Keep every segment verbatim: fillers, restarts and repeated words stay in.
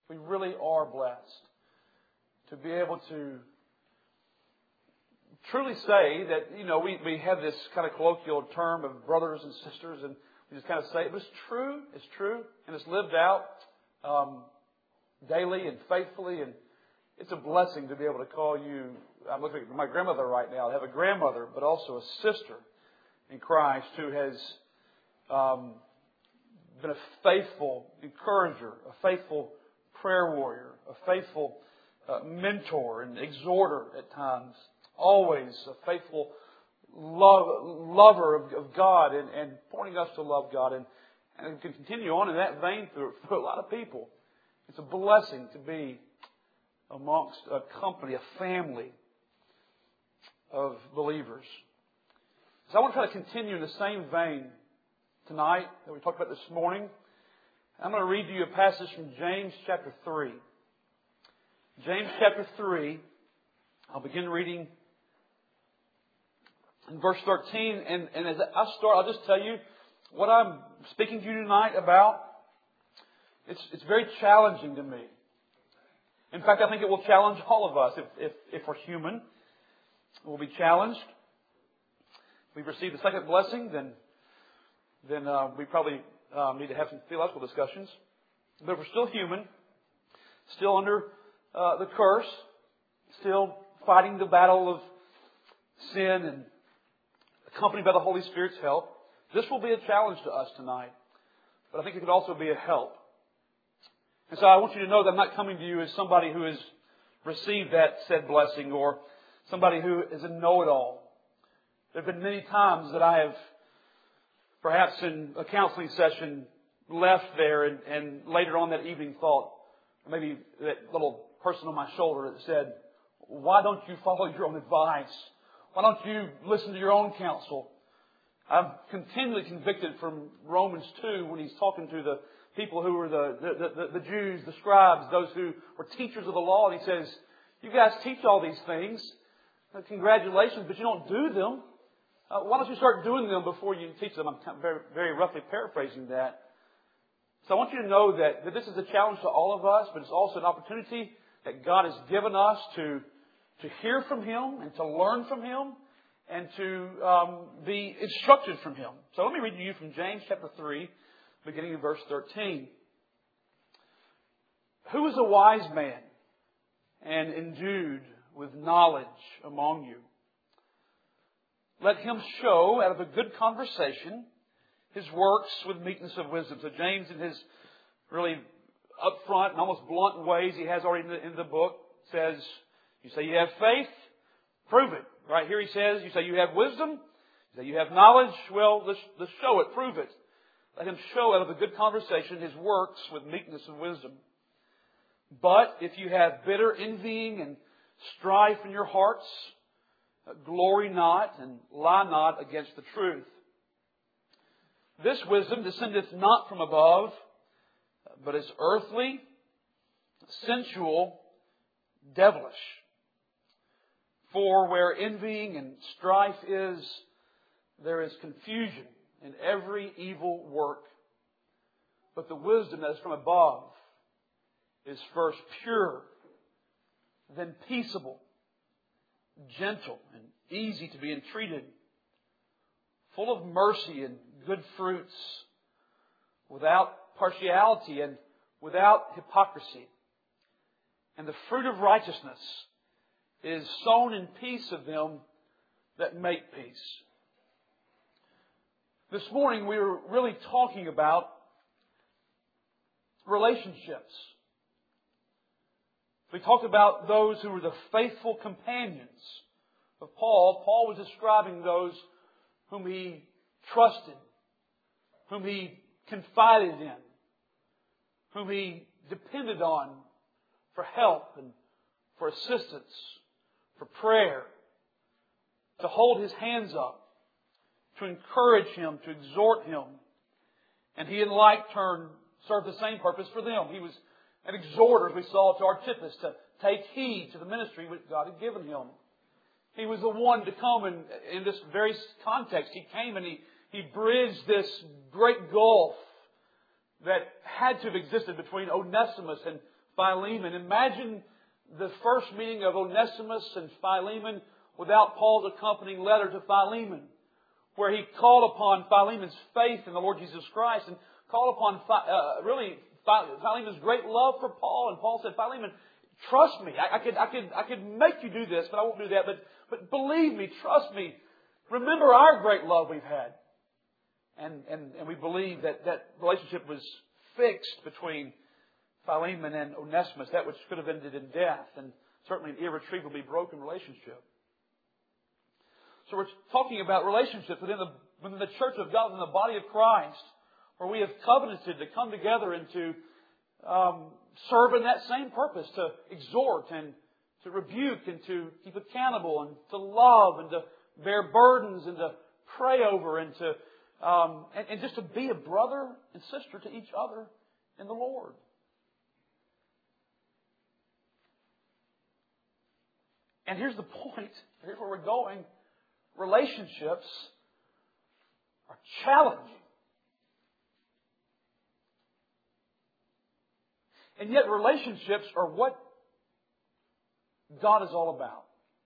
We really are blessed to be able to truly say that, you know, we, we have this kind of colloquial term of brothers and sisters, and we just kind of say it, but it's true, it's true, and it's lived out um, daily and faithfully, and it's a blessing to be able to call you. I'm looking at my grandmother right now. I have a grandmother, but also a sister in Christ who has um, been a faithful encourager, a faithful prayer warrior, a faithful uh, mentor and exhorter at times. Always a faithful love, lover of, of God and, and pointing us to love God. And, and it can continue on in that vein for, for a lot of people. It's a blessing to be amongst a company, a family of believers. So I want to try to continue in the same vein tonight that we talked about this morning. I'm going to read to you a passage from James chapter three. James chapter three, I'll begin reading in verse thirteen. And, and as I start, I'll just tell you what I'm speaking to you tonight about. It's, it's very challenging to me. In fact, I think it will challenge all of us. If, if, if we're human, we'll be challenged. If we've received the second blessing, then, then uh, we probably um, need to have some theological discussions. But if we're still human, still under uh, the curse, still fighting the battle of sin and accompanied by the Holy Spirit's help, this will be a challenge to us tonight. But I think it could also be a help. And so I want you to know that I'm not coming to you as somebody who has received that said blessing or somebody who is a know-it-all. There have been many times that I have, perhaps in a counseling session, left there and, and later on that evening thought, or maybe that little person on my shoulder that said, why don't you follow your own advice? Why don't you listen to your own counsel? I'm continually convicted from Romans two when he's talking to the people who were the, the, the, the Jews, the scribes, those who were teachers of the law. And he says, you guys teach all these things. Congratulations, but you don't do them. Uh, why don't you start doing them before you teach them? I'm kind of very, very roughly paraphrasing that. So I want you to know that, that this is a challenge to all of us, but it's also an opportunity that God has given us to, to hear from Him and to learn from Him and to um, be instructed from Him. So let me read to you from James chapter three, beginning in verse thirteen. Who is a wise man and endued with knowledge among you? Let him show out of a good conversation his works with meekness of wisdom. So James, in his really upfront and almost blunt ways he has already in the, in the book, says, you say you have faith, prove it. Right here he says, you say you have wisdom, you say you have knowledge, well, let's, let's show it, prove it. Let him show out of a good conversation his works with meekness and wisdom. But if you have bitter envying and strife in your hearts, glory not and lie not against the truth. This wisdom descendeth not from above, but is earthly, sensual, devilish. For where envying and strife is, there is confusion in every evil work. But the wisdom that is from above is first pure, then peaceable, gentle and easy to be entreated, full of mercy and good fruits, without partiality and without hypocrisy. And the fruit of righteousness is sown in peace of them that make peace. This morning we were really talking about relationships. We talked about those who were the faithful companions of Paul. Paul was describing those whom he trusted, whom he confided in, whom he depended on for help and for assistance, for prayer, to hold his hands up, to encourage him, to exhort him. And he in like turn served the same purpose for them. He was an exhorter, as we saw, to Archippus to take heed to the ministry which God had given him. He was the one to come and in this very context. He came and he, he bridged this great gulf that had to have existed between Onesimus and Philemon. Imagine the first meeting of Onesimus and Philemon without Paul's accompanying letter to Philemon, where he called upon Philemon's faith in the Lord Jesus Christ and called upon uh, really Philemon's great love for Paul. And Paul said, Philemon, trust me. I, I could, I could, I could make you do this, but I won't do that. But, but believe me, trust me. Remember our great love we've had. And, and, and we believe that that relationship was fixed between Philemon and Onesimus, that which could have ended in death, and certainly an irretrievably broken relationship. So we're talking about relationships within the, within the church of God, within the body of Christ, where we have covenanted to come together and to um, serve in that same purpose, to exhort and to rebuke and to keep accountable and to love and to bear burdens and to pray over and to um, and, and just to be a brother and sister to each other in the Lord. And here's the point. Here's where we're going. Relationships are challenging. And yet relationships are what God is all about.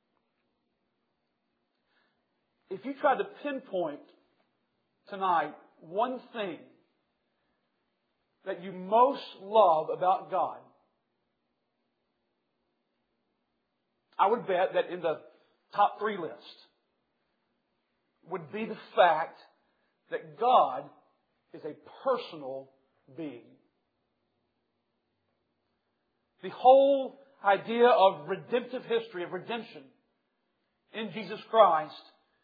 If you tried to pinpoint tonight one thing that you most love about God, I would bet that in the top three list would be the fact that God is a personal being. The whole idea of redemptive history, of redemption in Jesus Christ,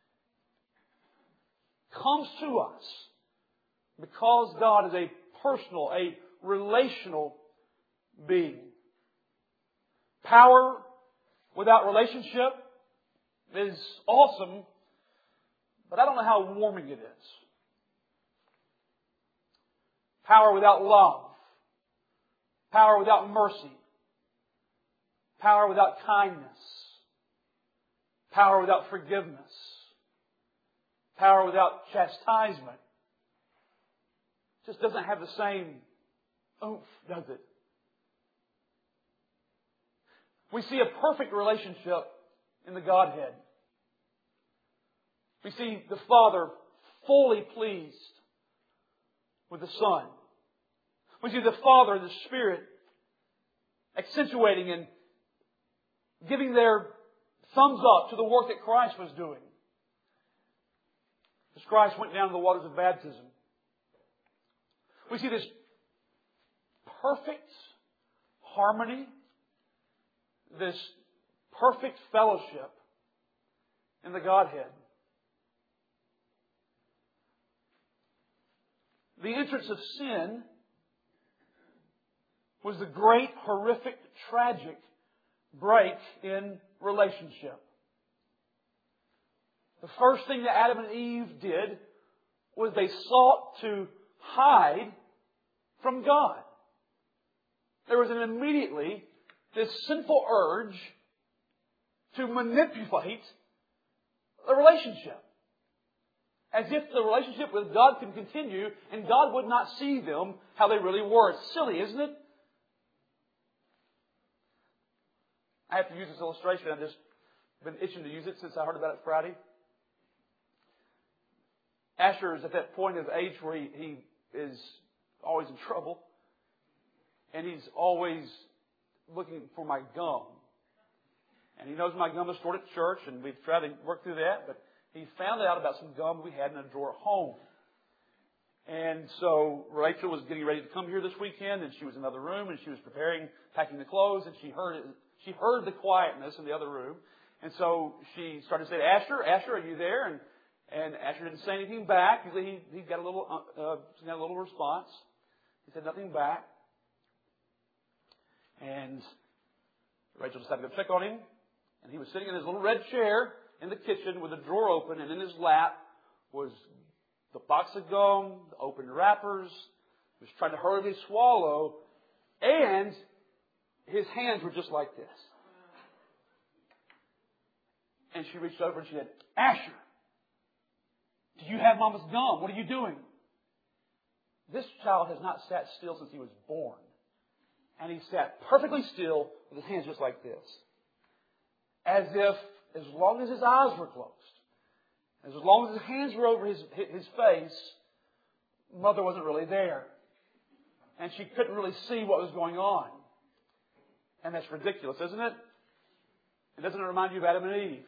comes to us because God is a personal, a relational being. Power without relationship is awesome, but I don't know how warming it is. Power without love. Power without mercy. Power without kindness. Power without forgiveness. Power without chastisement. Just doesn't have the same oomph, does it? We see a perfect relationship in the Godhead. We see the Father fully pleased with the Son. We see the Father and the Spirit accentuating and giving their thumbs up to the work that Christ was doing. As Christ went down to the waters of baptism. We see this perfect harmony, this perfect fellowship in the Godhead. The entrance of sin was the great, horrific, tragic break in relationship. The first thing that Adam and Eve did was they sought to hide from God. There was an immediately this sinful urge to manipulate the relationship. As if the relationship with God could continue and God would not see them how they really were. It's silly, isn't it? I have to use this illustration. I've just been itching to use it since I heard about it Friday. Asher is at that point of age where he, he is always in trouble. And he's always looking for my gum. And he knows my gum is stored at church, and we've tried to work through that, but he found out about some gum we had in a drawer at home. And so Rachel was getting ready to come here this weekend, and she was in another room, and she was preparing, packing the clothes, and she heard it, she heard the quietness in the other room. And so she started to say, Asher, Asher, are you there? And and Asher didn't say anything back. He, he got a little, uh, he got a little response. He said nothing back. And Rachel decided to go check on him. And he was sitting in his little red chair in the kitchen with the drawer open, and in his lap was the box of gum, the open wrappers. He was trying to hurriedly swallow, and his hands were just like this. And she reached over and she said, Asher, do you have Mama's gum? What are you doing? This child has not sat still since he was born. And he sat perfectly still with his hands just like this. As if, as long as his eyes were closed, as long as his hands were over his, his face, Mother wasn't really there. And she couldn't really see what was going on. And that's ridiculous, isn't it? It doesn't remind you of Adam and Eve.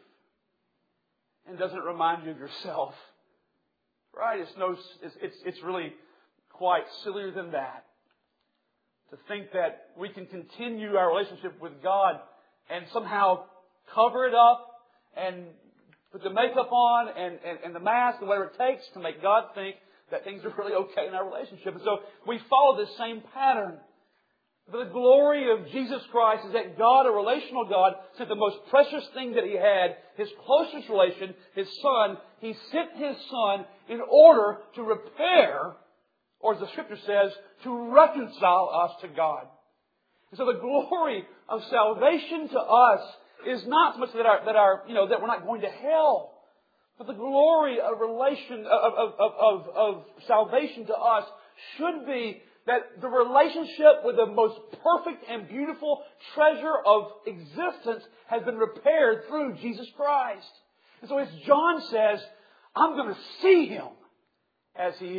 And doesn't it remind you of yourself? Right? It's no. It's it's, it's really quite sillier than that. To think that we can continue our relationship with God and somehow cover it up and put the makeup on and, and, and the mask and whatever it takes to make God think that things are really okay in our relationship. And so we follow this same pattern. But the glory of Jesus Christ is that God, a relational God, sent the most precious thing that He had, His closest relation, His Son. He sent His Son in order to repair, or as the Scripture says, to reconcile us to God. And so the glory of salvation to us is not so much that our, that our, you know, that we're not going to hell, but the glory of relation of, of, of, of, of salvation to us should be that the relationship with the most perfect and beautiful treasure of existence has been repaired through Jesus Christ. And so as John says, I'm going to see Him as He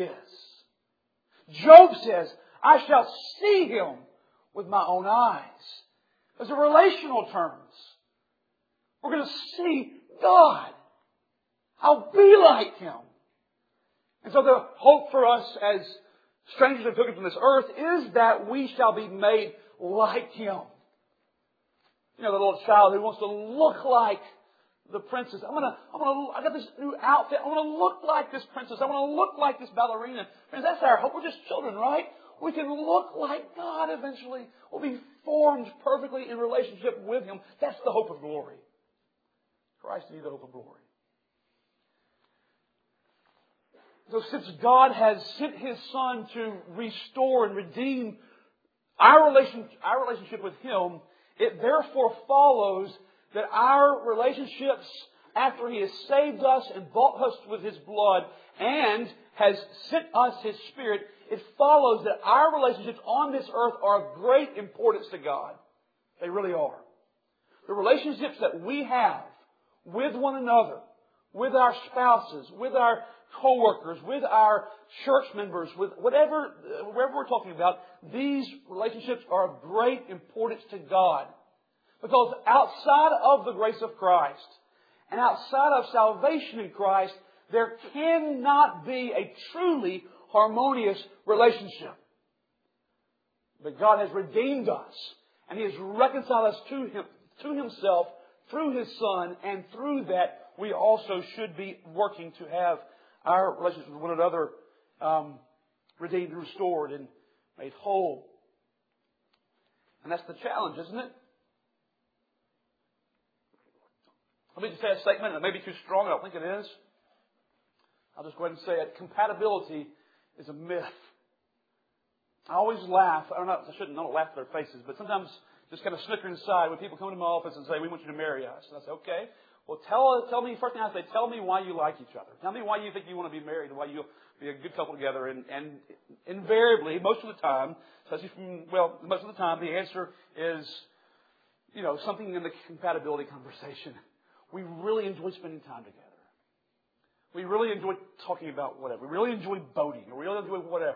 is. Job says, I shall see Him with my own eyes. Those are relational terms. We're going to see God. I'll be like Him. And so the hope for us as strangers and pilgrims on this earth is that we shall be made like Him. You know, the little child who wants to look like the princess. I'm gonna, I'm gonna, I got this new outfit. I want to look like this princess. I want to look like this ballerina. Friends, that's our hope. We're just children, right? We can look like God eventually. We'll be formed perfectly in relationship with Him. That's the hope of glory. Christ is the hope of glory. So since God has sent His Son to restore and redeem our relation, our relationship with Him, it therefore follows that our relationships, after He has saved us and bought us with His blood and has sent us His Spirit, it follows that our relationships on this earth are of great importance to God. They really are. The relationships that we have with one another, with our spouses, with our co-workers, with our church members, with whatever, wherever we're talking about, these relationships are of great importance to God. Because outside of the grace of Christ and outside of salvation in Christ, there cannot be a truly harmonious relationship. But God has redeemed us and He has reconciled us to Him, to Himself through His Son, and through that we also should be working to have our relationship with one another um, redeemed, restored, and made whole. And that's the challenge, isn't it? Let me just say a statement. It may be too strong. I don't think it is. I'll just go ahead and say it. Compatibility is a myth. I always laugh. I don't know. I shouldn't not laugh at their faces, but sometimes just kind of snicker inside when people come to my office and say, "We want you to marry us." And I say, "Okay. Well, tell tell me first thing I say. Tell me why you like each other. Tell me why you think you want to be married and why you'll be a good couple together." And, and invariably, most of the time, especially from well, most of the time, the answer is, you know, something in the compatibility conversation. We really enjoy spending time together. We really enjoy talking about whatever. We really enjoy boating. We really enjoy whatever.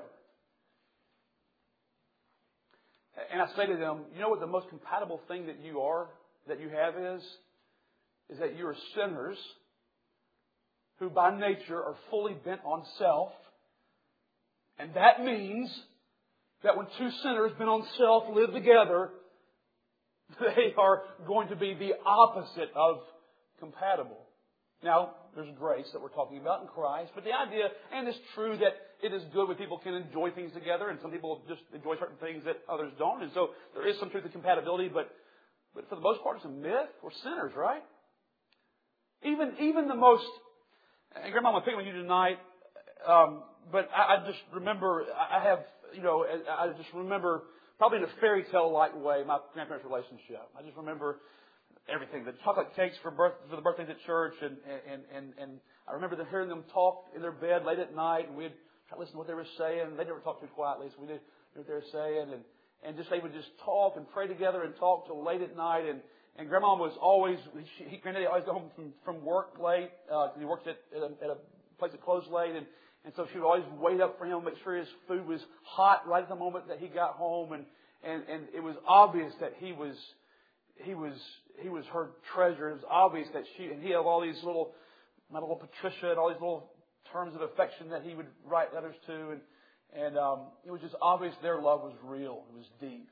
And I say to them, you know what the most compatible thing that you are, that you have is? Is that you are sinners who by nature are fully bent on self. And that means that when two sinners bent on self live together, they are going to be the opposite of compatible. Now, there's grace that we're talking about in Christ, but the idea, and it's true that it is good when people can enjoy things together, and some people just enjoy certain things that others don't, and so there is some truth to compatibility, but but for the most part, it's a myth. We're sinners, right? Even even the most, and Grandma, I'm picking on you tonight, um, but I, I just remember, I have, you know, I just remember, probably in a fairy tale-like way, my grandparents' relationship. I just remember everything, the chocolate cakes for birth, for the birthdays at church, and, and, and, and I remember them hearing them talk in their bed late at night, and we'd try to listen to what they were saying. They never talked too quietly, so we did what they were saying, and, and just they would just talk and pray together and talk till late at night. And, and Grandma was always, she, he, Granddaddy always got home from, from work late, because uh, he worked at, at, a, at a place that closed late. And, and so she would always wait up for him, make sure his food was hot right at the moment that he got home. And, and, and it was obvious that he was, he was, he was her treasure. It was obvious that she, and he had all these little, my little Patricia and all these little terms of affection that he would write letters to. And, and um, it was just obvious their love was real. It was deep.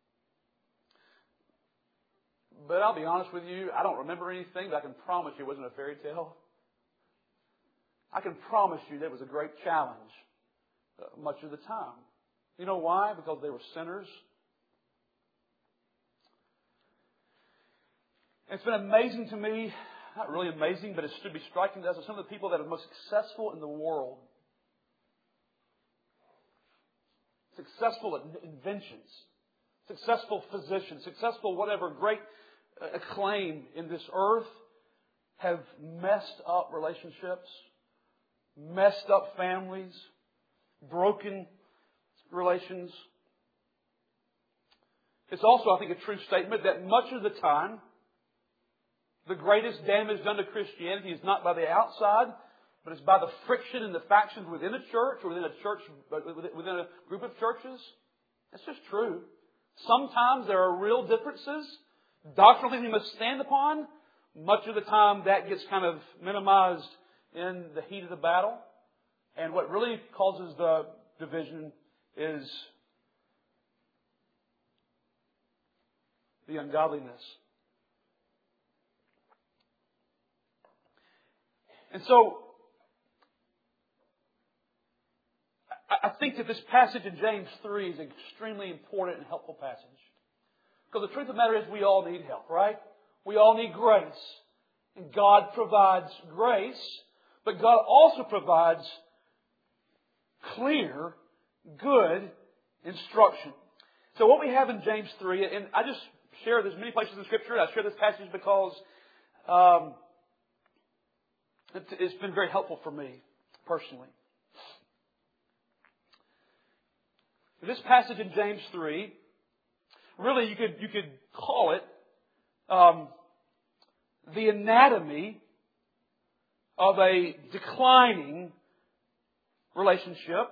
But I'll be honest with you, I don't remember anything, but I can promise you it wasn't a fairy tale. I can promise you that was a great challenge uh, much of the time. You know why? Because they were sinners. It's been amazing to me, not really amazing, but it should be striking to us, some of the people that are most successful in the world. Successful at inventions, successful physicians, successful whatever, great acclaim in this earth have messed up relationships, messed up families, broken relations. It's also, I think, a true statement that much of the time, the greatest damage done to Christianity is not by the outside, but it's by the friction and the factions within a church or within a church, within a group of churches. That's just true. Sometimes there are real differences, doctrinal things we must stand upon. Much of the time that gets kind of minimized in the heat of the battle. And what really causes the division is the ungodliness. And so, I think that this passage in James three is an extremely important and helpful passage. Because the truth of the matter is we all need help, right? We all need grace. And God provides grace, but God also provides clear, good instruction. So what we have in James three, and I just share there's many places in Scripture, I share this passage because um, it's been very helpful for me personally. This passage in James three, really you could you could call it um, the anatomy of a declining relationship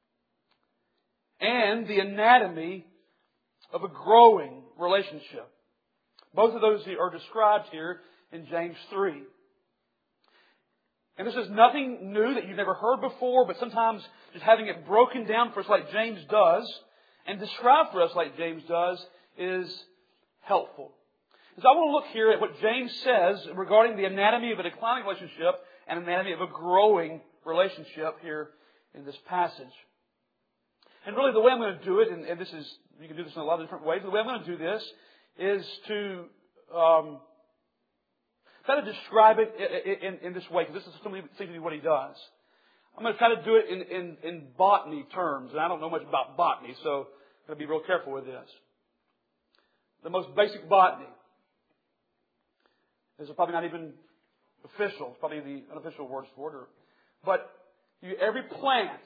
and the anatomy of a growing relationship. Both of those are described here in James three. And this is nothing new that you've never heard before, but sometimes just having it broken down for us like James does and described for us like James does is helpful. So I want to look here at what James says regarding the anatomy of a declining relationship and anatomy of a growing relationship here in this passage. And really the way I'm going to do it, and, and this is, you can do this in a lot of different ways, the way I'm going to do this is to um, try to describe it in, in, in this way, because this is seems to be what he does. I'm going to try to do it in, in, in botany terms, and I don't know much about botany, so I'm going to be real careful with this. The most basic botany. This is probably not even official. It's probably the unofficial words for it. But you, every plant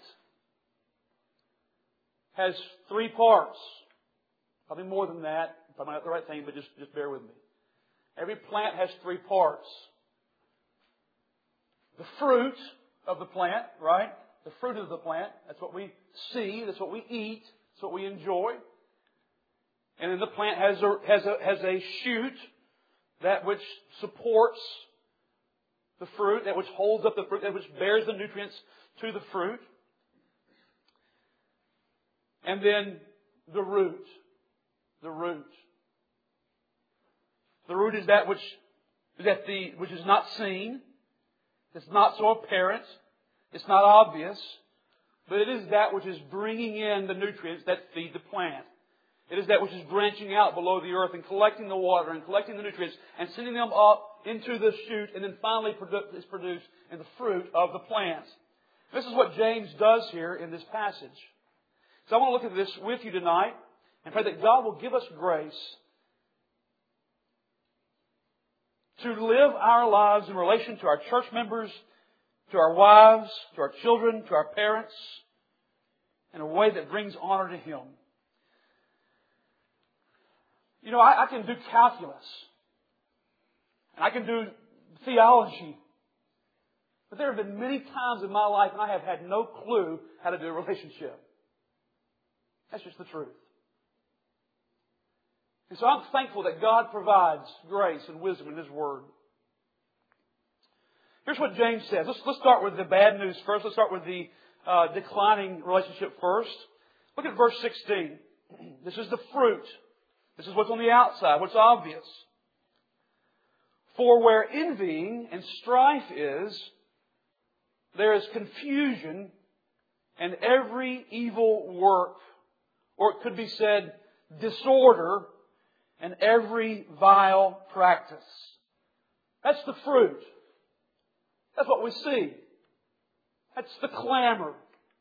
has three parts. Probably more than that. Probably not the right thing, but just, just bear with me. Every plant has three parts. The fruit of the plant, right? The fruit of the plant. That's what we see. That's what we eat. That's what we enjoy. And then the plant has a, has a, has a shoot, that which supports the fruit, that which holds up the fruit, that which bears the nutrients to the fruit. And then the root. The root. The root is that which is at the which is not seen. It's not so apparent. It's not obvious. But it is that which is bringing in the nutrients that feed the plant. It is that which is branching out below the earth and collecting the water and collecting the nutrients and sending them up into the shoot and then finally is produced in the fruit of the plant. This is what James does here in this passage. So I want to look at this with you tonight and pray that God will give us grace to live our lives in relation to our church members, to our wives, to our children, to our parents, in a way that brings honor to Him. You know, I, I can do calculus. And I can do theology. But there have been many times in my life when I have had no clue how to do a relationship. That's just the truth. And so I'm thankful that God provides grace and wisdom in His Word. Here's what James says. Let's, let's start with the bad news first. Let's start with the uh, declining relationship first. Look at verse sixteen. This is the fruit. This is what's on the outside, what's obvious. For where envying and strife is, there is confusion and every evil work. Or it could be said, disorder and every vile practice. That's the fruit. That's what we see. That's the clamor.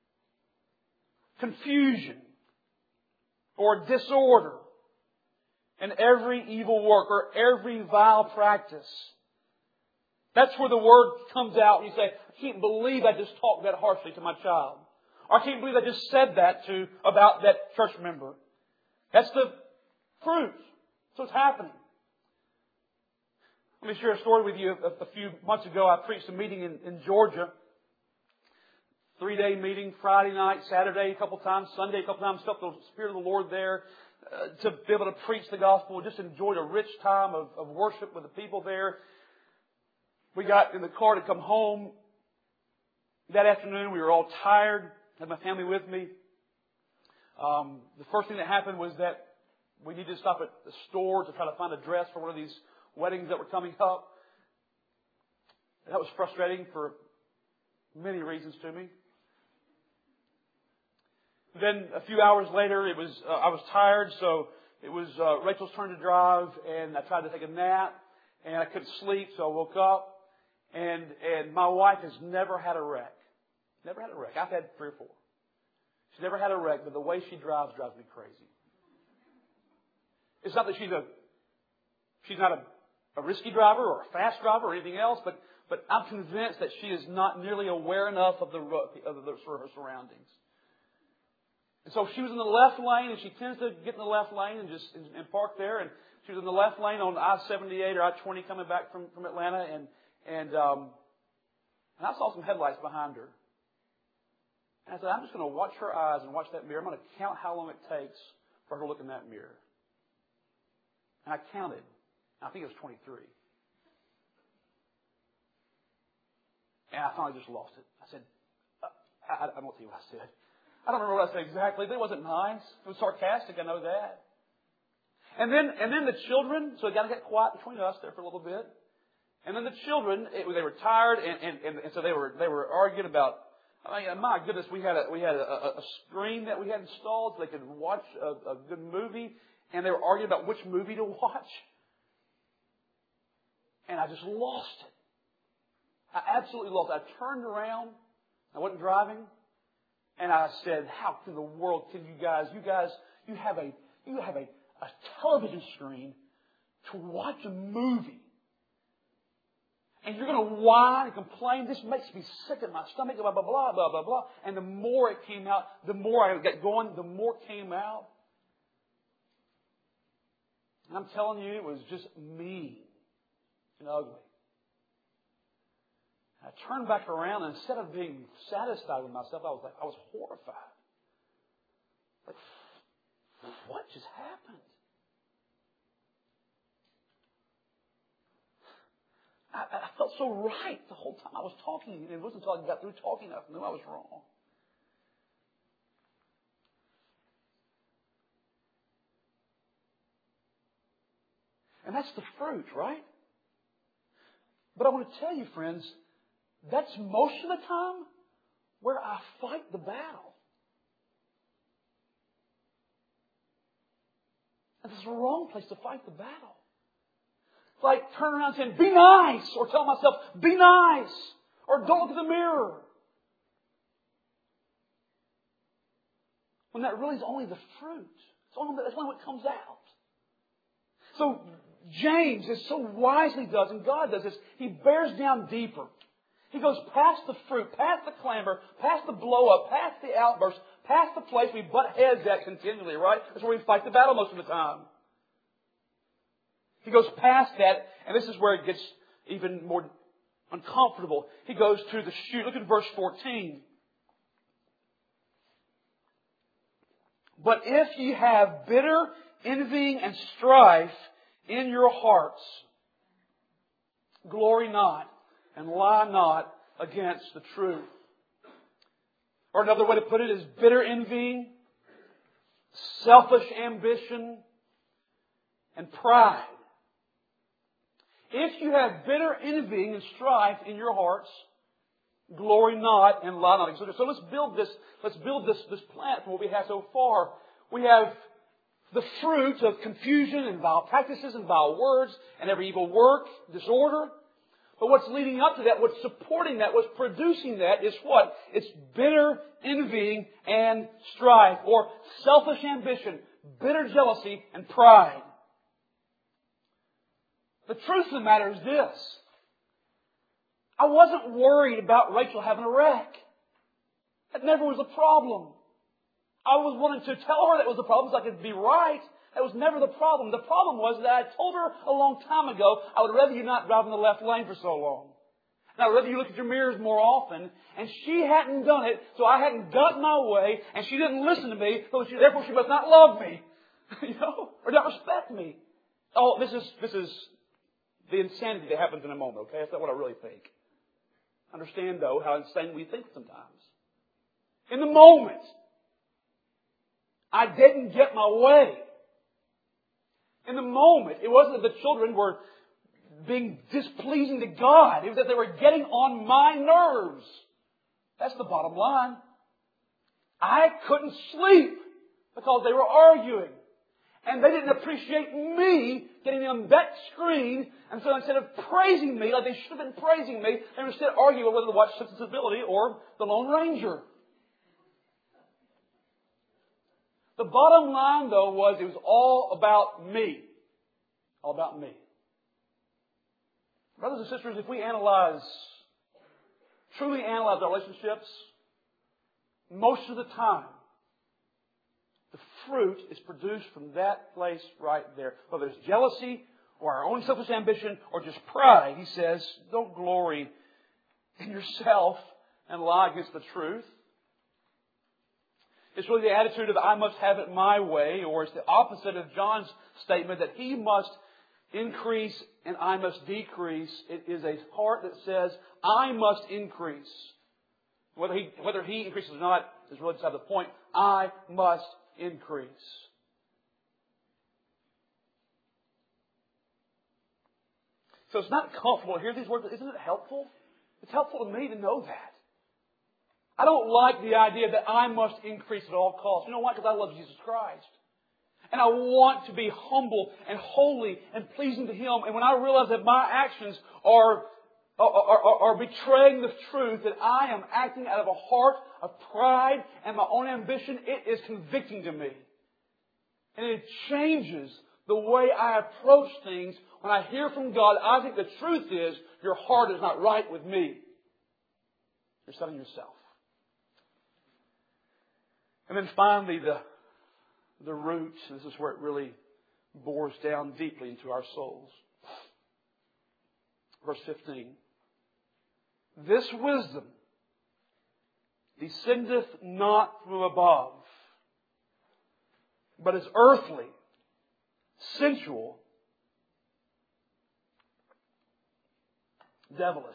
Confusion or disorder and every evil work or every vile practice. That's where the word comes out and you say, I can't believe I just talked that harshly to my child. Or I can't believe I just said that to about that church member. That's the fruit. That's what's happening. Let me share a story with you. A, a few months ago, I preached a meeting in, in Georgia. Three-day meeting, Friday night, Saturday a couple times, Sunday a couple times. Felt the Spirit of the Lord there uh, to be able to preach the gospel. Just enjoyed a rich time of, of worship with the people there. We got in the car to come home. That afternoon, we were all tired. Had my family with me. Um, the first thing that happened was that we needed to stop at the store to try to find a dress for one of these weddings that were coming up. That was frustrating for many reasons to me. Then a few hours later, it was uh, I was tired, so it was uh, Rachel's turn to drive, and I tried to take a nap, and I couldn't sleep, so I woke up, and and my wife has never had a wreck. Never had a wreck. I've had three or four. She's never had a wreck, but the way she drives drives me crazy. It's not that she's a she's not a, a risky driver or a fast driver or anything else, but but I'm convinced that she is not nearly aware enough of the of the, of her surroundings. And so she was in the left lane, and she tends to get in the left lane and just and, and park there. And she was in the left lane on I seventy-eight or I twenty coming back from, from Atlanta, and and um, and I saw some headlights behind her. And I said, I'm just going to watch her eyes and watch that mirror. I'm going to count how long it takes for her to look in that mirror. And I counted. I think it was twenty-three. And I finally just lost it. I said, uh, I, I won't tell you what I said. I don't remember what I said exactly. It wasn't nice. It was sarcastic. I know that. And then, and then the children. So it got to get quiet between us there for a little bit. And then the children, it, they were tired, and, and, and, and so they were they were arguing about. I mean, my goodness, we had a we had a, a screen that we had installed so they could watch a, a good movie, and they were arguing about which movie to watch. And I just lost it. I absolutely lost it. I turned around. I wasn't driving. And I said, how in the world can you guys, you guys, you have a, you have a, a television screen to watch a movie. And you're going to whine and complain. This makes me sick in my stomach, blah, blah, blah, blah, blah, blah. And the more it came out, the more I got going, the more came out. And I'm telling you, it was just mean and ugly. I turned back around, and instead of being satisfied with myself, I was like, I was horrified. Like, what just happened? I, I felt so right the whole time I was talking. And it wasn't until I got through talking I knew I was wrong. And that's the fruit, right? But I want to tell you, friends, that's most of the time where I fight the battle. And this is the wrong place to fight the battle. It's like turn around saying, be nice, or tell myself, be nice, or don't look in the mirror. When that really is only the fruit. It's only, that's only what comes out. So James is so wisely does, and God does this, he bears down deeper. He goes past the fruit, past the clamor, past the blow up, past the outburst, past the place we butt heads at continually, right? That's where we fight the battle most of the time. He goes past that, and this is where it gets even more uncomfortable. He goes to the shoot. Look at verse fourteen. But if ye have bitter envying and strife in your hearts, glory not and lie not against the truth. Or another way to put it is bitter envying, selfish ambition, and pride. If you have bitter envying and strife in your hearts, glory not and lie not. So, so let's build this. Let's build this this plant from what we have so far. We have the fruit of confusion and vile practices and vile words and every evil work, disorder. But what's leading up to that, what's supporting that, what's producing that is what? It's bitter envying and strife, or selfish ambition, bitter jealousy, and pride. The truth of the matter is this. I wasn't worried about Rachel having a wreck. That never was a problem. I was wanting to tell her that was a problem so I could be right. That was never the problem. The problem was that I told her a long time ago, I would rather you not drive in the left lane for so long. And I would rather you look at your mirrors more often. And she hadn't done it, so I hadn't gotten my way, and she didn't listen to me, so she, therefore she must not love me. You know? Or not respect me. Oh, this is, this is the insanity that happens in a moment, okay? That's not what I really think. Understand, though, how insane we think sometimes. In the moment, I didn't get my way. In the moment, it wasn't that the children were being displeasing to God. It was that they were getting on my nerves. That's the bottom line. I couldn't sleep because they were arguing. And they didn't appreciate me getting on that screen. And so instead of praising me like they should have been praising me, they were instead arguing whether to watch Simpsons Ability or The Lone Ranger. The bottom line, though, was it was all about me. All about me. Brothers and sisters, if we analyze, truly analyze our relationships, most of the time, the fruit is produced from that place right there. Whether it's jealousy or our own selfish ambition or just pride, he says, don't glory in yourself and lie against the truth. It's really the attitude of I must have it my way, or it's the opposite of John's statement that he must increase and I must decrease. It is a heart that says I must increase. Whether he, whether he increases or not is really beside the point. I must increase. So it's not comfortable to hear these words, but isn't it helpful? It's helpful to me to know that. I don't like the idea that I must increase at all costs. You know why? Because I love Jesus Christ. And I want to be humble and holy and pleasing to Him. And when I realize that my actions are, are, are, are betraying the truth, that I am acting out of a heart of pride and my own ambition, it is convicting to me. And it changes the way I approach things. When I hear from God, I think the truth is, your heart is not right with me. You're selling yourself. And then finally, the, the root. This is where it really bores down deeply into our souls. Verse fifteen. This wisdom descendeth not from above, but is earthly, sensual, devilish.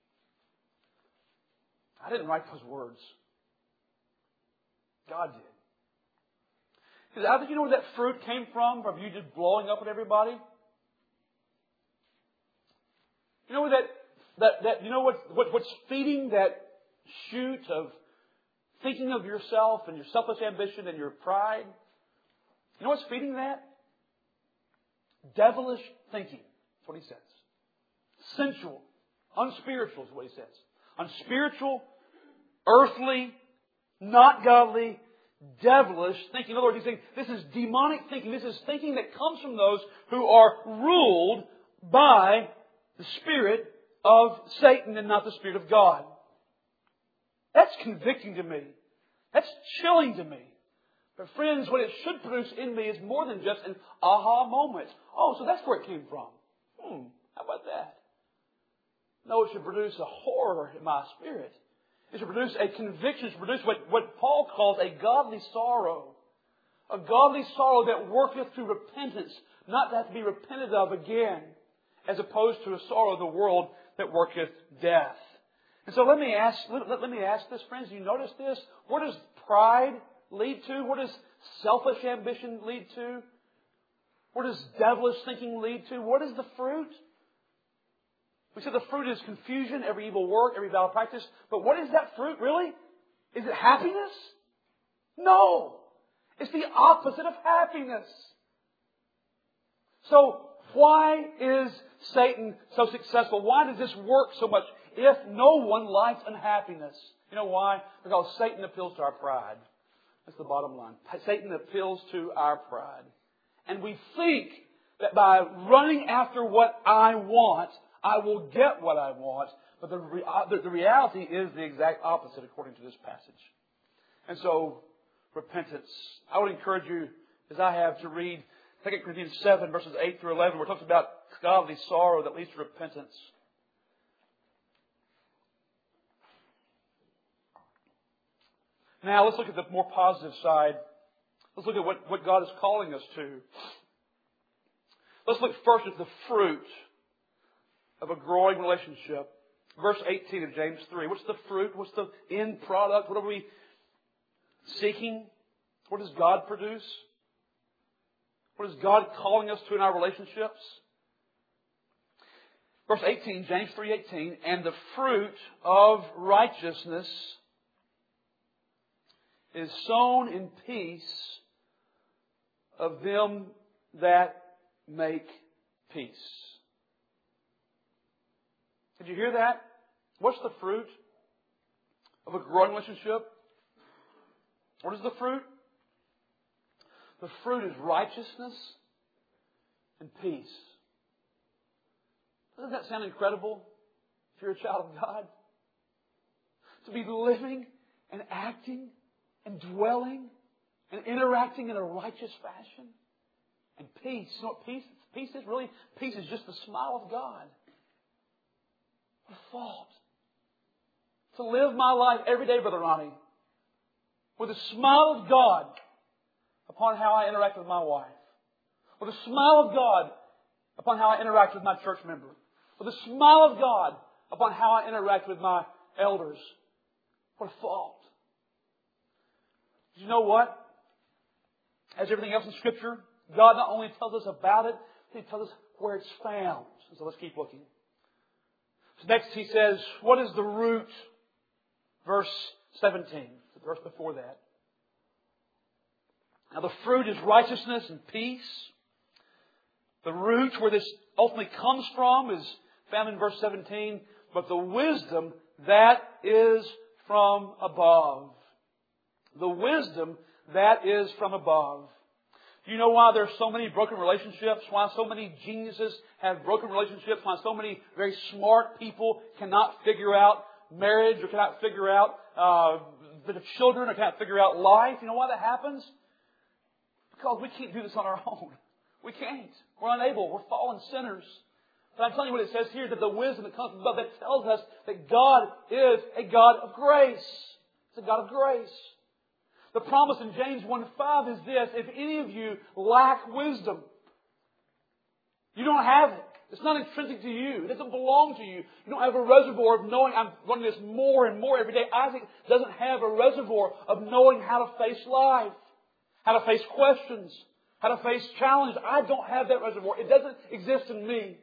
I didn't write those words. God did. Because I think you know where that fruit came from? From you just blowing up at everybody? You know where that, that, that you know what, what what's feeding that shoot of thinking of yourself and your selfish ambition and your pride? You know what's feeding that? Devilish thinking. That's what he says. Sensual. Unspiritual is what he says. Unspiritual, earthly, not godly, devilish thinking. In other words, he's saying this is demonic thinking. This is thinking that comes from those who are ruled by the spirit of Satan and not the Spirit of God. That's convicting to me. That's chilling to me. But friends, what it should produce in me is more than just an aha moment. Oh, so that's where it came from. Hmm, how about that? No, it should produce a horror in my spirit. It should produce a conviction. It should produce what, what Paul calls a godly sorrow. A godly sorrow that worketh through repentance, not to have to be repented of again, as opposed to a sorrow of the world that worketh death. And so let me ask, let, let me ask this, friends. Do you notice this? Where does pride lead to? Where does selfish ambition lead to? Where does devilish thinking lead to? What is the fruit? We said the fruit is confusion, every evil work, every vile practice. But what is that fruit really? Is it happiness? No. It's the opposite of happiness. So why is Satan so successful? Why does this work so much if no one likes unhappiness? You know why? Because Satan appeals to our pride. That's the bottom line. Satan appeals to our pride. And we think that by running after what I want, I will get what I want. But the, re- the, the reality is the exact opposite according to this passage. And so, repentance. I would encourage you, as I have, to read Second Corinthians seven, verses eight through eleven, where it talks about godly sorrow that leads to repentance. Now, let's look at the more positive side. Let's look at what, what God is calling us to. Let's look first at the fruit of a growing relationship. Verse eighteen of James three. What's the fruit? What's the end product? What are we seeking? What does God produce? What is God calling us to in our relationships? Verse eighteen, James three eighteen. And the fruit of righteousness is sown in peace of them that make peace. Did you hear that? What's the fruit of a growing relationship? What is the fruit? The fruit is righteousness and peace. Doesn't that sound incredible if you're a child of God? To be living and acting and dwelling and interacting in a righteous fashion. And peace. You know what peace, peace is? Really, peace is just the smile of God. What a thought. To live my life every day, Brother Ronnie, with a smile of God upon how I interact with my wife. With a smile of God upon how I interact with my church member. With a smile of God upon how I interact with my elders. What a thought. Did you know what? As everything else in Scripture, God not only tells us about it, He tells us where it's found. So let's keep looking. So next He says, what is the root? Verse seventeen, the verse before that. Now the fruit is righteousness and peace. The root where this ultimately comes from is found in verse seventeen. But the wisdom that is from above. The wisdom that is from above. Do you know why there are so many broken relationships? Why so many geniuses have broken relationships? Why so many very smart people cannot figure out marriage or cannot figure out uh, the children or cannot figure out life? You know why that happens? Because we can't do this on our own. We can't. We're unable. We're fallen sinners. But I'm telling you what it says here, that the wisdom that comes from above, that tells us that God is a God of grace. It's a God of grace. The promise in James one five is this: if any of you lack wisdom, you don't have it. It's not intrinsic to you. It doesn't belong to you. You don't have a reservoir of knowing I'm running this more and more every day. Isaac doesn't have a reservoir of knowing how to face life, how to face questions, how to face challenge. I don't have that reservoir. It doesn't exist in me.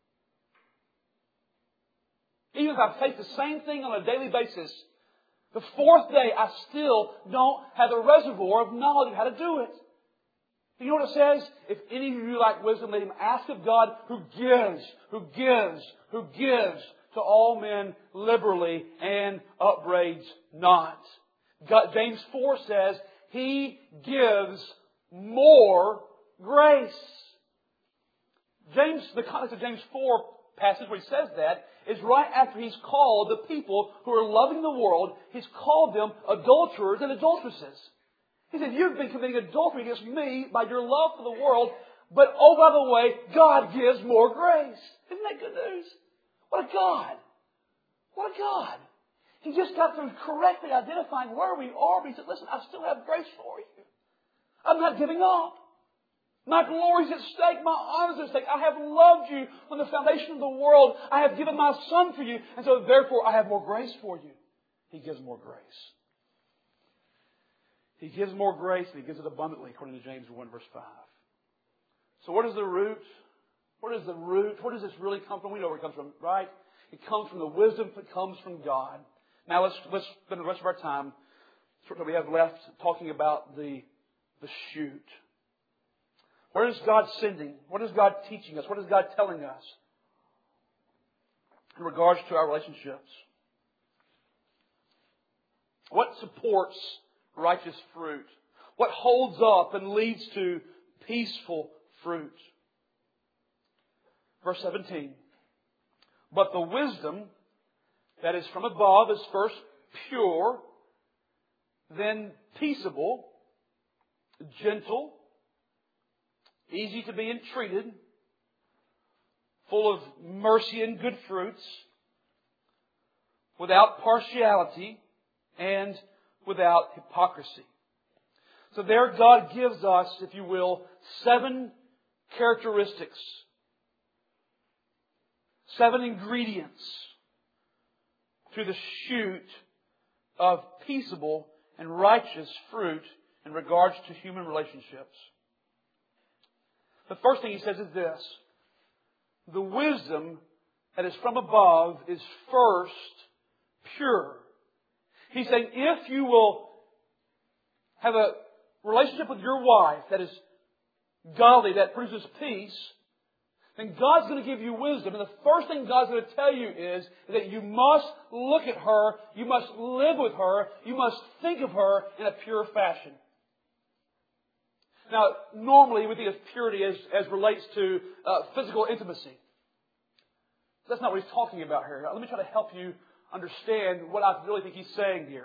Even if I face the same thing on a daily basis, the fourth day I still don't have a reservoir of knowledge of how to do it. You know what it says? If any of you lack wisdom, let him ask of God, who gives, who gives, who gives to all men liberally and upbraids not. God, James four says, He gives more grace. James, the context of James four passage where he says that is right after He's called the people who are loving the world, He's called them adulterers and adulteresses. He said, you've been committing adultery against me by your love for the world, but oh, by the way, God gives more grace. Isn't that good news? What a God. What a God. He just got through correctly identifying where we are, but He said, listen, I still have grace for you. I'm not giving up. My glory is at stake. My honor is at stake. I have loved you from the foundation of the world. I have given my Son for you. And so therefore I have more grace for you. He gives more grace. He gives more grace and He gives it abundantly, according to James one, verse five. So what is the root? What is the root? Where does this really come from? We know where it comes from, right? It comes from the wisdom that comes from God. Now let's let's spend the rest of our time, that we have left, talking about the, the shoot. Where is God sending? What is God teaching us? What is God telling us in regards to our relationships? What supports righteous fruit? What holds up and leads to peaceful fruit? Verse seventeen. But the wisdom that is from above is first pure, then peaceable, gentle, easy to be entreated, full of mercy and good fruits, without partiality, and without hypocrisy. So there God gives us, if you will, seven characteristics, seven ingredients to the shoot of peaceable and righteous fruit in regards to human relationships. The first thing He says is this: the wisdom that is from above is first pure. He's saying if you will have a relationship with your wife that is godly, that produces peace, then God's going to give you wisdom. And the first thing God's going to tell you is that you must look at her, you must live with her, you must think of her in a pure fashion. Now, normally we think of purity as, as relates to uh, physical intimacy. That's not what He's talking about here. Let me try to help you understand what I really think He's saying here.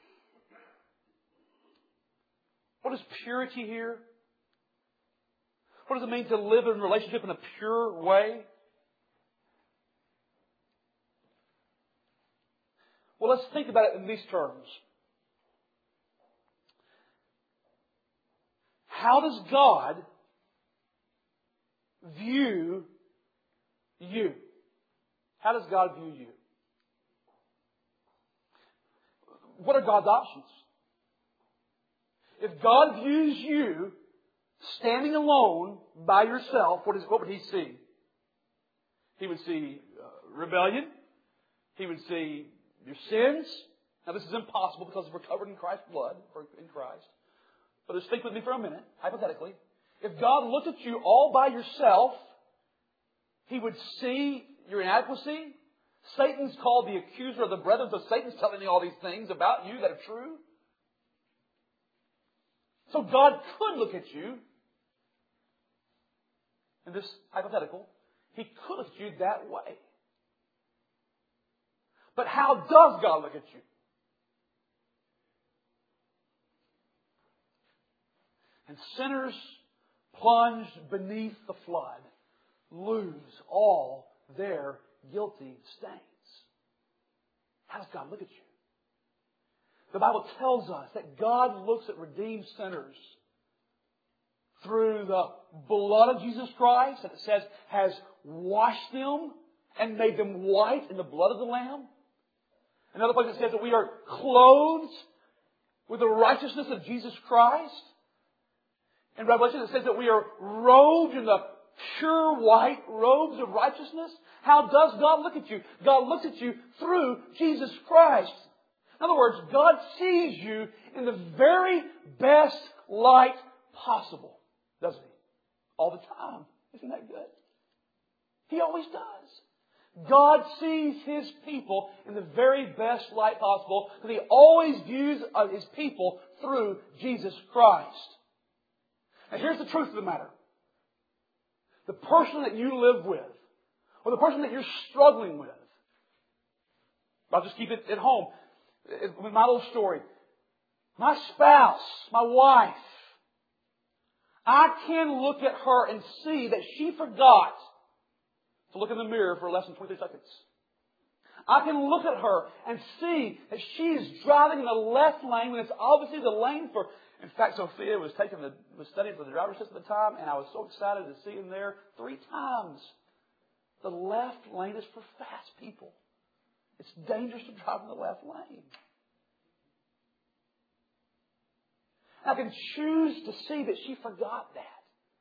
What is purity here? What does it mean to live in a relationship in a pure way? Well, let's think about it in these terms. How does God view you? How does God view you? What are God's options? If God views you standing alone by yourself, what, is, what would He see? He would see uh, rebellion. He would see your sins. Now this is impossible because we're covered in Christ's blood, or in Christ. But just think with me for a minute, hypothetically. If God looked at you all by yourself, He would see your inadequacy. Satan's called the accuser of the brethren, so Satan's telling me all these things about you that are true. So God could look at you, in this hypothetical, He could look at you that way. But how does God look at you? And sinners plunged beneath the flood lose all their guilty stains. How does God look at you? The Bible tells us that God looks at redeemed sinners through the blood of Jesus Christ, that it says has washed them and made them white in the blood of the Lamb. Another place it says that we are clothed with the righteousness of Jesus Christ. In Revelation it says that we are robed in the pure white robes of righteousness. How does God look at you? God looks at you through Jesus Christ. In other words, God sees you in the very best light possible, doesn't He? All the time. Isn't that good? He always does. God sees His people in the very best light possible, because He always views His people through Jesus Christ. And here's the truth of the matter. The person that you live with, or the person that you're struggling with, I'll just keep it at home. With my little story, my spouse, my wife, I can look at her and see that she forgot to look in the mirror for less than twenty seconds. I can look at her and see that she is driving in the left lane when it's obviously the lane for... In fact, Sophia was taking the was studying for the driver's test at the time, and I was so excited to see him there three times. The left lane is for fast people. It's dangerous to drive in the left lane. I can choose to see that she forgot that.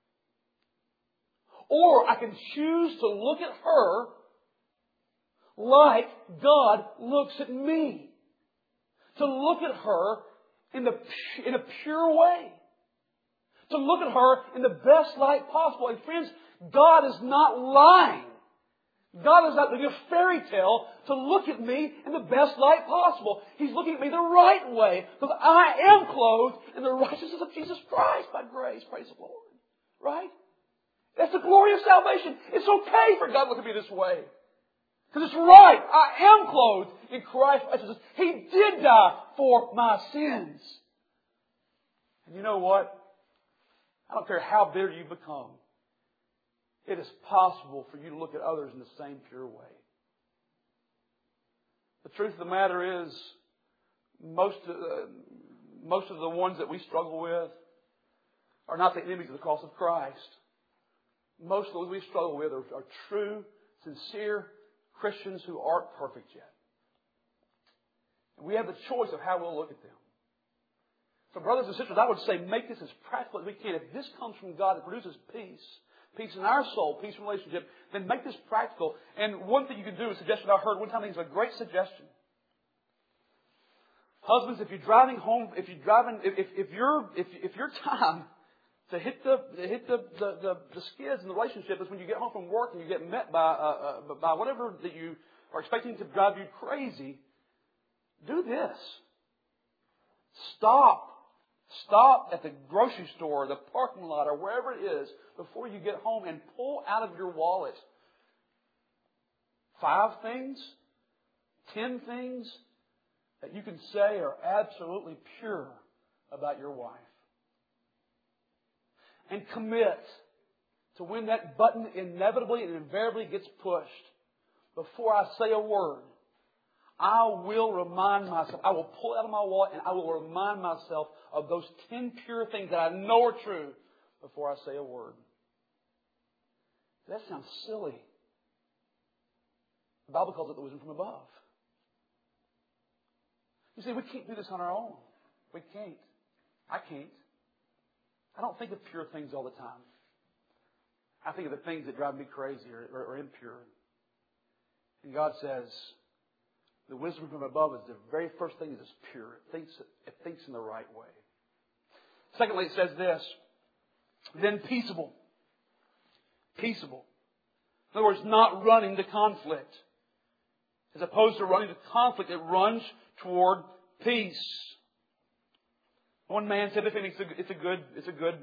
Or I can choose to look at her like God looks at me. To look at her in the in a pure way. To look at her in the best light possible. And friends, God is not lying. God is not doing a fairy tale to look at me in the best light possible. He's looking at me the right way. Because I am clothed in the righteousness of Jesus Christ by grace. Praise the Lord. Right? That's the glory of salvation. It's okay for God to look at me this way. Because it's right. I am clothed in Christ's righteousness. He did die for my sins. And you know what? I don't care how bitter you become. It is possible for you to look at others in the same pure way. The truth of the matter is, most of the, most of the ones that we struggle with are not the enemies of the cross of Christ. Most of those we struggle with are, are true, sincere Christians who aren't perfect yet. And we have the choice of how we'll look at them. So brothers and sisters, I would say make this as practical as we can. If this comes from God that produces peace, peace in our soul, peace in relationship, then make this practical. And one thing you can do, a suggestion I heard one time, I think it's a great suggestion. Husbands, if you're driving home, if you're driving, if, if, if you're, if, if your time to hit the, to hit the, the, the, the skids in the relationship is when you get home from work and you get met by, uh, uh, by whatever that you are expecting to drive you crazy, do this. Stop. Stop at the grocery store, the parking lot, or wherever it is before you get home and pull out of your wallet five things, ten things that you can say are absolutely pure about your wife. And commit to when that button inevitably and invariably gets pushed, before I say a word, I will remind myself, I will pull out of my wallet and I will remind myself of those ten pure things that I know are true before I say a word. That sounds silly. The Bible calls it the wisdom from above. You see, we can't do this on our own. We can't. I can't. I don't think of pure things all the time. I think of the things that drive me crazy or, or, or impure. And God says, the wisdom from above is the very first thing that is pure. It thinks, it thinks in the right way. Secondly, it says this, then peaceable. Peaceable. In other words, not running to conflict. As opposed to running to conflict, it runs toward peace. One man said this, and it's a, it's a good, it's a good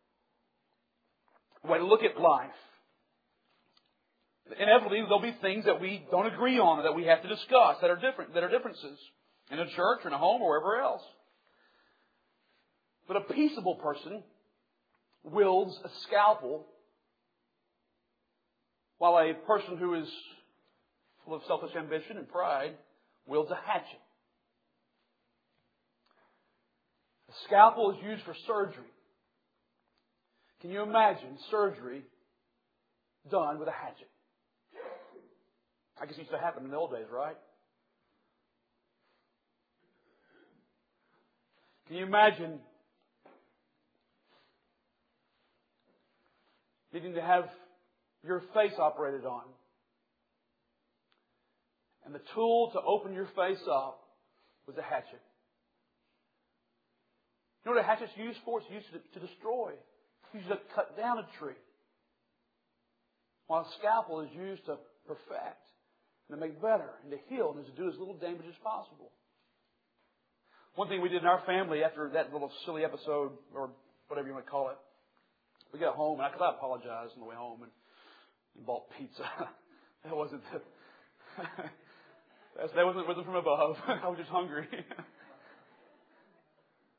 way to look at life. Inevitably, there'll be things that we don't agree on or that we have to discuss that are different, that are differences in a church or in a home or wherever else. But a peaceable person wields a scalpel, while a person who is full of selfish ambition and pride wields a hatchet. A scalpel is used for surgery. Can you imagine surgery done with a hatchet? I guess it used to happen in the old days, right? Can you imagine needing to have your face operated on, and the tool to open your face up was a hatchet? You know what a hatchet's used for? It's used to, to destroy. It's used to cut down a tree. While a scalpel is used to perfect, and to make better, and to heal, and to do as little damage as possible. One thing we did in our family after that little silly episode, or whatever you want to call it, we got home, and I, cause I apologized on the way home, and, and bought pizza. That wasn't the, that wasn't wisdom from above. I was just hungry.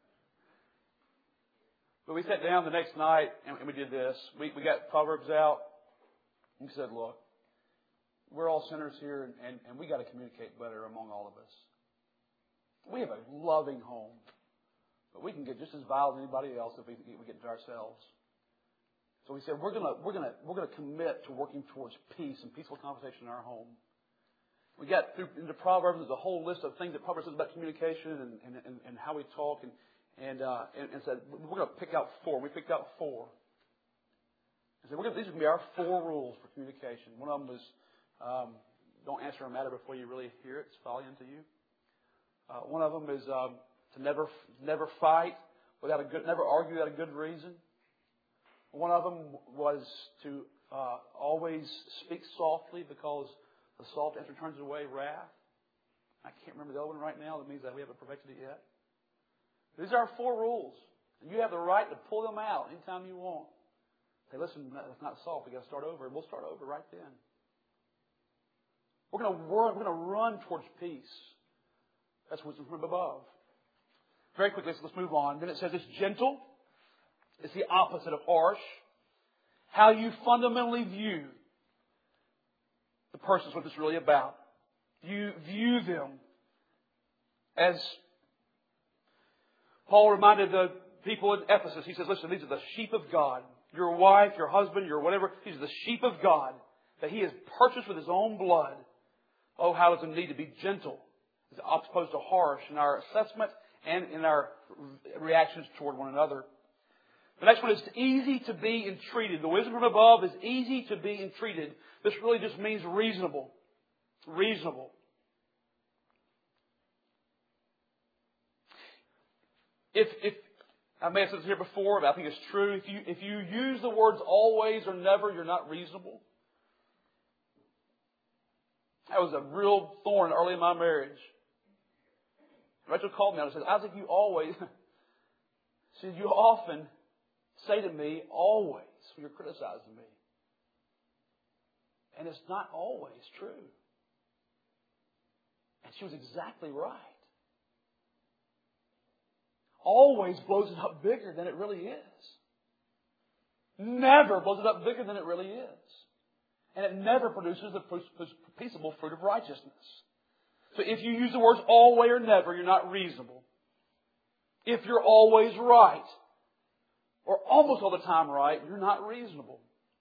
But we sat down the next night and we did this. We, we got Proverbs out. And we said, look, we're all sinners here and, and, and we got to communicate better among all of us. We have a loving home. But we can get just as vile as anybody else if we, we get to ourselves. So we said, we're going to we're going to we're going to commit to working towards peace and peaceful conversation in our home. We got through into Proverbs. There's a whole list of things that Proverbs says about communication and, and, and, and how we talk. And and, uh, and and said, we're going to pick out four. We picked out four. I said, we're going to, these are going to be our four rules for communication. One of them was, um, don't answer a matter before you really hear it. It's folly unto you. Uh, one of them is um, to never never fight without a good, never argue without a good reason. One of them was to uh, always speak softly because the soft answer turns away wrath. I can't remember the other one right now. That means that we haven't perfected it yet. These are our four rules. And you have the right to pull them out anytime you want. Say, listen, that's not soft. We've got to start over. And we'll start over right then. We're going to work, we're going to run towards peace. That's wisdom from above. Very quickly, so let's move on. Then it says it's gentle. It's the opposite of harsh. How you fundamentally view the person is what it's really about. You view them as Paul reminded the people in Ephesus. He says, listen, these are the sheep of God. Your wife, your husband, your whatever. These are the sheep of God that He has purchased with His own blood. Oh, how does it need to be gentle as opposed to harsh in our assessment and in our reactions toward one another. The next one is easy to be entreated. The wisdom from above is easy to be entreated. This really just means reasonable. Reasonable. If, if I may have said this here before, but I think it's true. If you, if you use the words always or never, you're not reasonable. That was a real thorn early in my marriage. Rachel called me and said, Isaac, you always, she said, you often say to me, always, when you're criticizing me. And it's not always true. And she was exactly right. Always blows it up bigger than it really is. Never blows it up bigger than it really is. And it never produces the peaceable fruit of righteousness. So if you use the words always or never, you're not reasonable. If you're always right, or almost all the time right, you're not reasonable.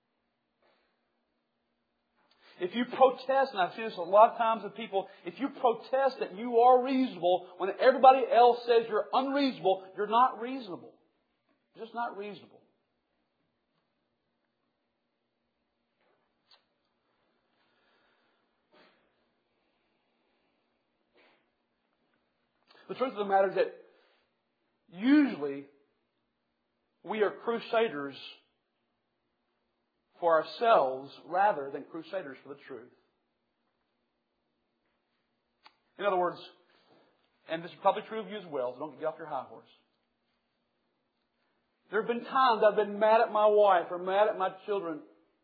If you protest, and I see this a lot of times with people, if you protest that you are reasonable when everybody else says you're unreasonable, you're not reasonable. You're just not reasonable. The truth of the matter is that usually we are crusaders for ourselves rather than crusaders for the truth. In other words, and this is probably true of you as well, so don't get off your high horse. There have been times I've been mad at my wife or mad at my children.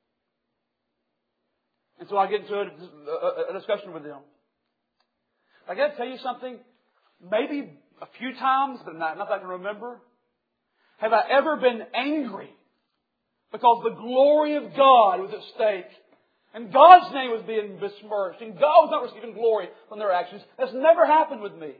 And so I get into a, a, a discussion with them. I got to tell you something. Maybe a few times, but not, not that I can remember, have I ever been angry because the glory of God was at stake and God's name was being besmirched and God was not receiving glory from their actions. That's never happened with me.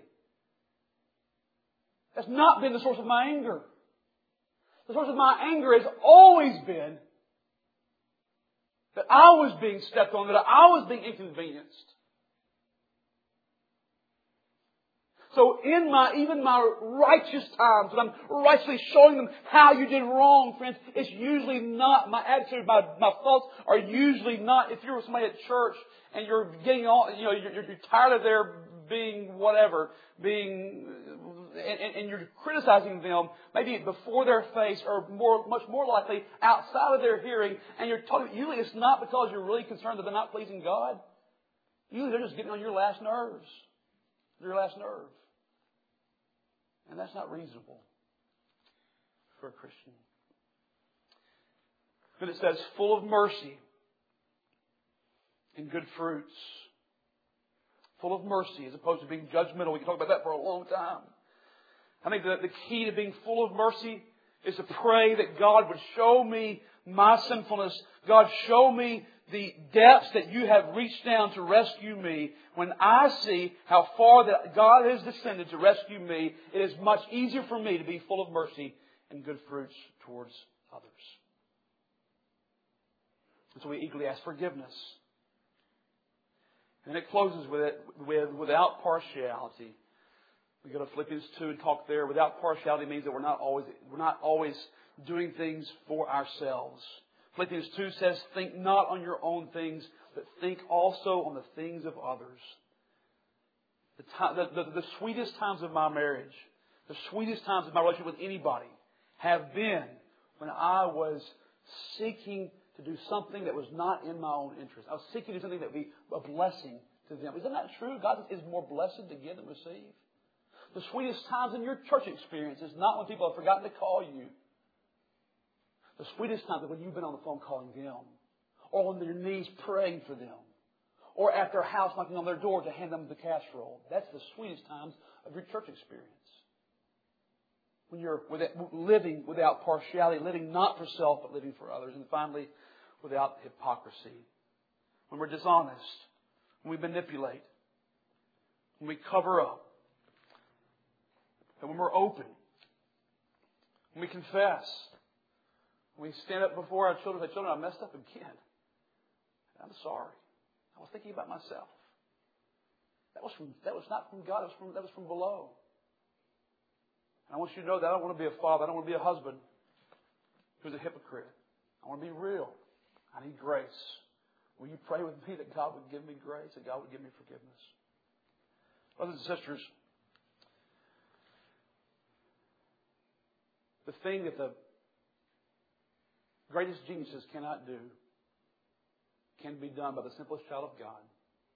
That's not been the source of my anger. The source of my anger has always been that I was being stepped on, that I was being inconvenienced. So in my, even my righteous times, when I'm righteously showing them how you did wrong, friends, it's usually not, my attitude, my, my thoughts are usually not, if you're somebody at church and you're getting all, you know, you're, you're tired of their being whatever, being, and, and you're criticizing them, maybe before their face or more, much more likely outside of their hearing, and you're talking, usually it's not because you're really concerned that they're not pleasing God. Usually they're just getting on your last nerves. Your last nerve. And that's not reasonable for a Christian. But it says, full of mercy and good fruits. Full of mercy as opposed to being judgmental. We can talk about that for a long time. I think the, the key to being full of mercy is to pray that God would show me my sinfulness. God, show me the depths that you have reached down to rescue me. When I see how far that God has descended to rescue me, it is much easier for me to be full of mercy and good fruits towards others. And so we eagerly ask forgiveness. And it closes with it with without partiality. We go to Philippians two and talk there. Without partiality means that we're not always we're not always doing things for ourselves. Philippians two says, think not on your own things, but think also on the things of others. The, time, the, the, the sweetest times of my marriage, the sweetest times of my relationship with anybody have been when I was seeking to do something that was not in my own interest. I was seeking to do something that would be a blessing to them. Isn't that true? God is more blessed to give than receive. The sweetest times in your church experience is not when people have forgotten to call you. The sweetest times is when you've been on the phone calling them, or on their knees praying for them, or at their house knocking on their door to hand them the casserole. That's the sweetest times of your church experience. When you're living without partiality, living not for self, but living for others. And finally, without hypocrisy. When we're dishonest, when we manipulate, when we cover up, and when we're open, when we confess, when we stand up before our children and say, children, I messed up again. I'm sorry. I was thinking about myself. That was from, that was not from God. That was from, that was from below. And I want you to know that I don't want to be a father. I don't want to be a husband who's a hypocrite. I want to be real. I need grace. Will you pray with me that God would give me grace, that God would give me forgiveness? Brothers and sisters, the thing that the greatest geniuses cannot do can be done by the simplest child of God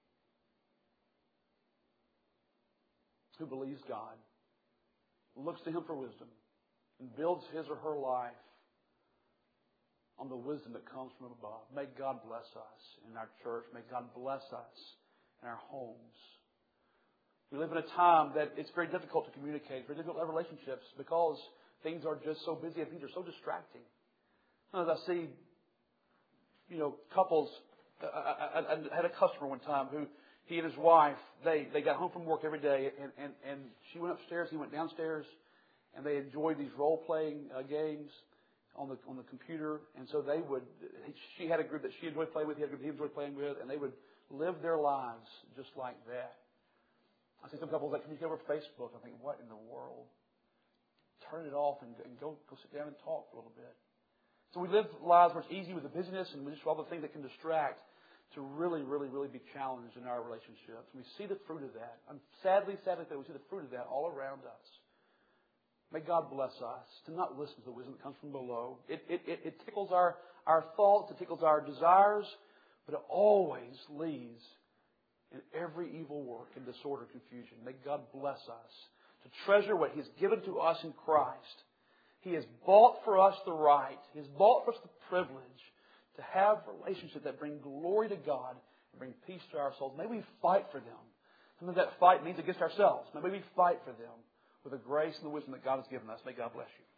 who believes God, looks to Him for wisdom, and builds his or her life on the wisdom that comes from above. May God bless us in our church. May God bless us in our homes. We live in a time that it's very difficult to communicate, very difficult to have relationships because things are just so busy and things are so distracting. As I see, you know, couples, I, I, I had a customer one time who, he and his wife, they, they got home from work every day, and, and, and she went upstairs, he went downstairs, and they enjoyed these role-playing uh, games on the on the computer. And so they would, she had a group that she enjoyed playing with, he had a group he enjoyed playing with, and they would live their lives just like that. I see some couples that communicate over Facebook. I think, what in the world? Turn it off and, and go go sit down and talk for a little bit. So we live lives where it's easy with the busyness and just all the things that can distract to really, really, really be challenged in our relationships. We see the fruit of that. And sadly, sadly, we see the fruit of that all around us. May God bless us to not listen to the wisdom that comes from below. It, it, it, it tickles our, our thoughts, it tickles our desires, but it always leads in every evil work and disorder and confusion. May God bless us to treasure what He has given to us in Christ. He has bought for us the right. He has bought for us the privilege to have relationships that bring glory to God and bring peace to our souls. May we fight for them. Sometimes that fight means against ourselves. May we fight for them with the grace and the wisdom that God has given us. May God bless you.